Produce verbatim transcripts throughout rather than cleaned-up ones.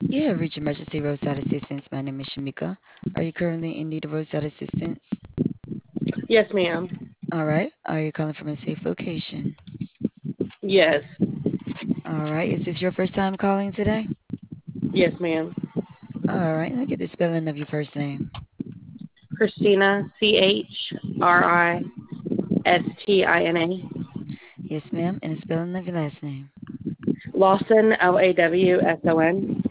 You have reached emergency roadside assistance. My name is Shamika. Are you currently in need of roadside assistance? Yes, ma'am. All right. Are you calling from a safe location? Yes. All right. Is this your first time calling today? Yes, ma'am. All right. Let me get the spelling of your first name. Christina, C H R I S T I N A. Yes, ma'am. And the spelling of your last name. Lawson, L A W S O N.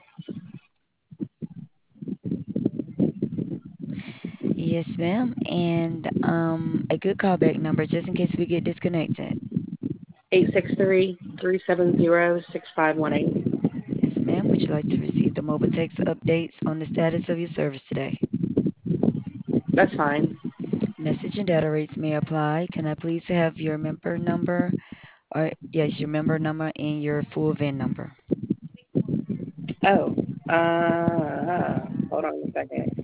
Yes, ma'am. And um, a good callback number just in case we get disconnected. eight six three, three seven zero, six five one eight. Yes, ma'am. Would you like to receive the mobile text updates on the status of your service today? That's fine. Message and data rates may apply. Can I please have your member number? Or yes, your member number and your full V I N number. Oh, uh, hold on a second.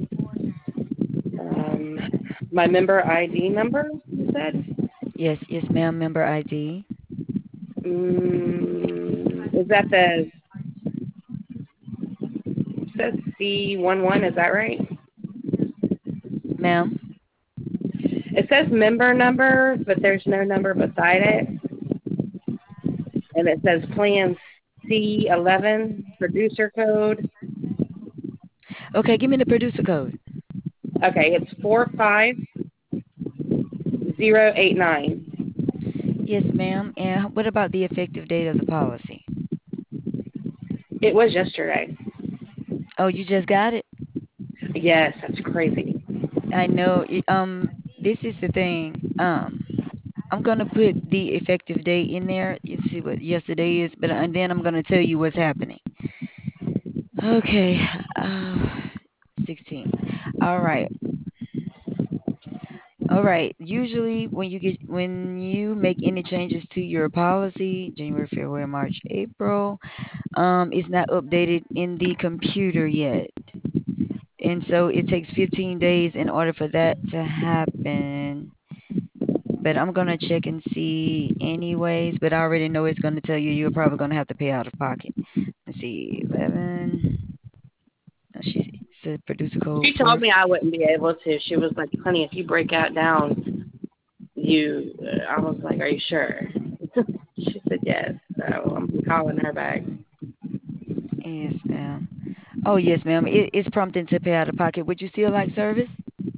Um, my member I D number, you said? Yes, yes, ma'am. Member I D, Mm, is that the, it says C one one, is that right? ma'am. It says member number, but there's no number beside it. And it says plan C eleven, producer code. Okay, give me the producer code. Okay, it's four five zero eight nine. Yes, ma'am. And what about the effective date of the policy? It was yesterday. Oh, you just got it. Yes, that's crazy. I know. it- Um, this is the thing. Um, I'm gonna put the effective date in there. You see what yesterday is, but and then I'm gonna tell you what's happening. Okay. Uh, sixteen. All right. All right. Usually, when you get when you make any changes to your policy, January, February, March, April, um, it's not updated in the computer yet, and so it takes fifteen days in order for that to happen. But I'm gonna check and see anyways. But I already know it's gonna tell you you're probably gonna have to pay out of pocket. Let's see, eleven. Oh, she said producer code She told four. me I wouldn't be able to. She was like, "Honey, if you break out down, you." Uh, I was like, "Are you sure?" She said yes. So I'm calling her back. Yes, ma'am. Oh, yes, ma'am. It, it's prompting to pay out of pocket. Would you still like service?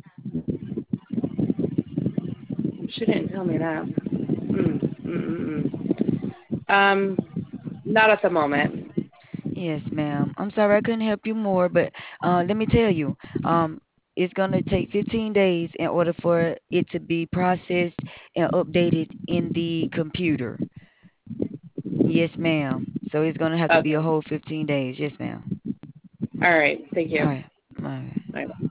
She didn't tell me that. Mm, mm, mm, mm. Um, not at the moment. Yes, ma'am. I'm sorry I couldn't help you more, but uh, let me tell you, um, it's gonna take fifteen days in order for it to be processed and updated in the computer. Yes, ma'am. So it's gonna have to be a Okay. whole fifteen days. Yes, ma'am. All right. Thank All you. right. All right. Bye.